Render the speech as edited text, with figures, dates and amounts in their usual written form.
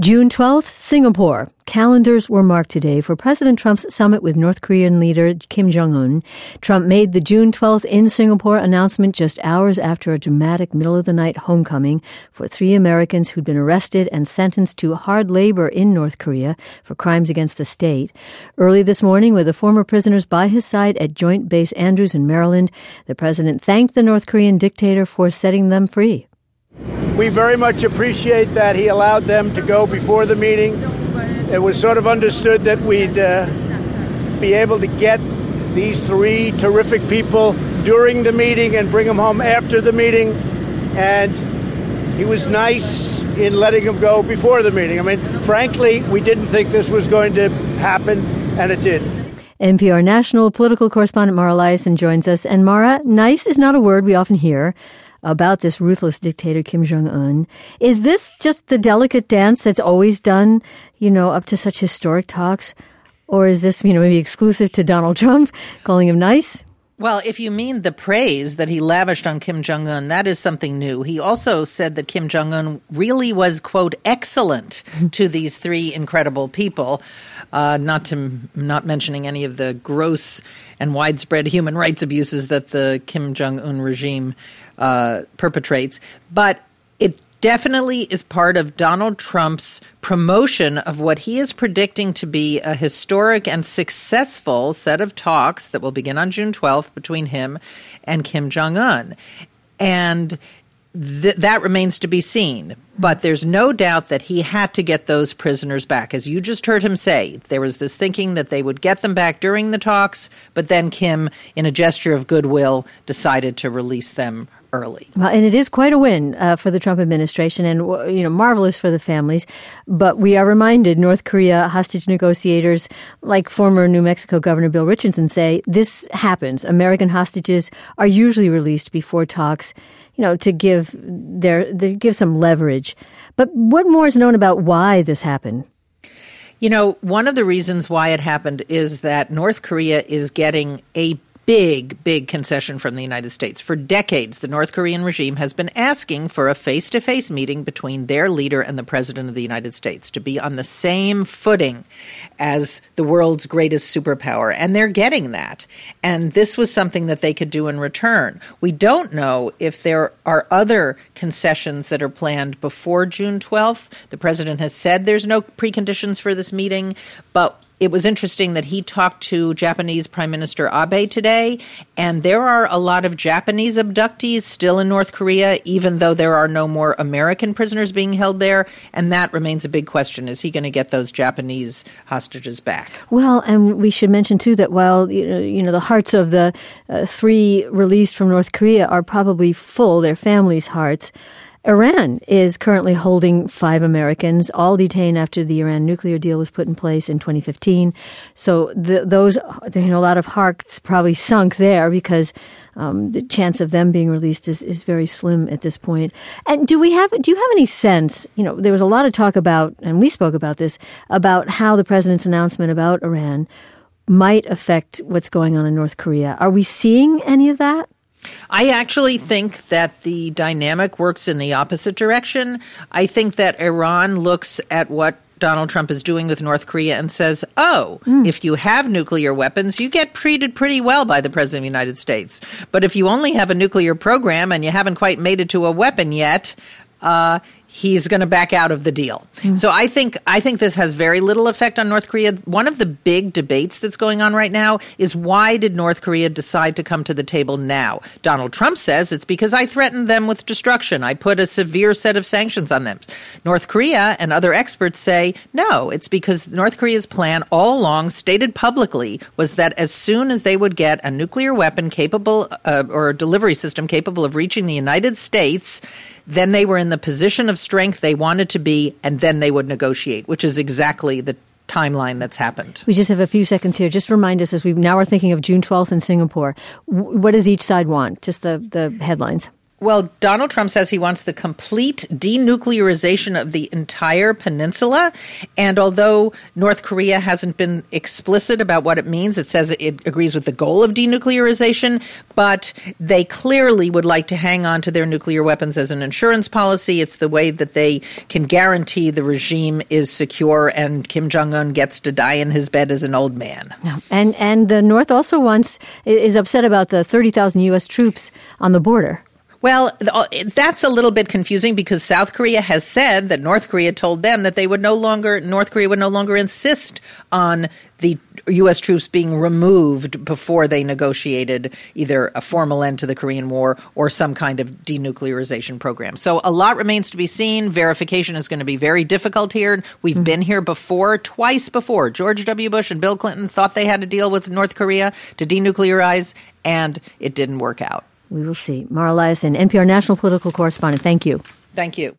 June 12th, Singapore. Calendars were marked today for President Trump's summit with North Korean leader Kim Jong-un. Trump made the June 12th in Singapore announcement just hours after a dramatic middle-of-the-night homecoming for 3 Americans who'd been arrested and sentenced to hard labor in North Korea for crimes against the state. Early this morning, with the former prisoners by his side at Joint Base Andrews in Maryland, the president thanked the North Korean dictator for setting them free. We very much appreciate that he allowed them to go before the meeting. It was sort of understood that we'd be able to get these 3 terrific people during the meeting and bring them home after the meeting. And he was nice in letting them go before the meeting. I mean, frankly, we didn't think this was going to happen, and it did. NPR national political correspondent Mara Liasson joins us. And Mara, nice is not a word we often hear about this ruthless dictator, Kim Jong-un. Is this just the delicate dance that's always done, up to such historic talks? Or is this, maybe exclusive to Donald Trump, calling him nice? Well, if you mean the praise that he lavished on Kim Jong-un, that is something new. He also said that Kim Jong-un really was, quote, excellent to these 3 incredible people, not mentioning any of the gross and widespread human rights abuses that the Kim Jong-un regime perpetrates. But it definitely is part of Donald Trump's promotion of what he is predicting to be a historic and successful set of talks that will begin on June 12th between him and Kim Jong-un. And that remains to be seen. But there's no doubt that he had to get those prisoners back. As you just heard him say, there was this thinking that they would get them back during the talks, but then Kim, in a gesture of goodwill, decided to release them early. Well, and it is quite a win for the Trump administration and, marvelous for the families. But we are reminded North Korea hostage negotiators, like former New Mexico Governor Bill Richardson, say this happens. American hostages are usually released before talks, to give some leverage. But what more is known about why this happened? One of the reasons why it happened is that North Korea is getting a big concession from the United States. For decades, the North Korean regime has been asking for a face-to-face meeting between their leader and the president of the United States to be on the same footing as the world's greatest superpower. And they're getting that. And this was something that they could do in return. We don't know if there are other concessions that are planned before June 12th. The president has said there's no preconditions for this meeting, but it was interesting that he talked to Japanese Prime Minister Abe today, and there are a lot of Japanese abductees still in North Korea, even though there are no more American prisoners being held there, and that remains a big question. Is he going to get those Japanese hostages back? Well, and we should mention, too, that while the hearts of the 3 released from North Korea are probably full, their families' hearts, Iran is currently holding 5 Americans, all detained after the Iran nuclear deal was put in place in 2015. So those, a lot of hearts probably sunk there because the chance of them being released is very slim at this point. And do you have any sense, there was a lot of talk about, and we spoke about this, about how the president's announcement about Iran might affect what's going on in North Korea. Are we seeing any of that? I actually think that the dynamic works in the opposite direction. I think that Iran looks at what Donald Trump is doing with North Korea and says, if you have nuclear weapons, you get treated pretty well by the President of the United States. But if you only have a nuclear program and you haven't quite made it to a weapon yet, he's going to back out of the deal. So I think this has very little effect on North Korea. One of the big debates that's going on right now is why did North Korea decide to come to the table now? Donald Trump says it's because I threatened them with destruction. I put a severe set of sanctions on them. North Korea and other experts say, no, it's because North Korea's plan all along, stated publicly, was that as soon as they would get a nuclear weapon capable or a delivery system capable of reaching the United States, then they were in the position of strength they wanted to be, and then they would negotiate, which is exactly the timeline that's happened. We just have a few seconds here. Just remind us, as we now are thinking of June 12th in Singapore, what does each side want? Just the headlines. Well, Donald Trump says he wants the complete denuclearization of the entire peninsula. And although North Korea hasn't been explicit about what it means, it says it agrees with the goal of denuclearization, but they clearly would like to hang on to their nuclear weapons as an insurance policy. It's the way that they can guarantee the regime is secure and Kim Jong-un gets to die in his bed as an old man. Yeah. And the North also is upset about the 30,000 U.S. troops on the border. Well, that's a little bit confusing because South Korea has said that North Korea told them that North Korea would no longer insist on the U.S. troops being removed before they negotiated either a formal end to the Korean War or some kind of denuclearization program. So a lot remains to be seen. Verification is going to be very difficult here. We've been here twice before. George W. Bush and Bill Clinton thought they had to deal with North Korea to denuclearize, and it didn't work out. We will see. Mara Liasson, NPR national political correspondent. Thank you. Thank you.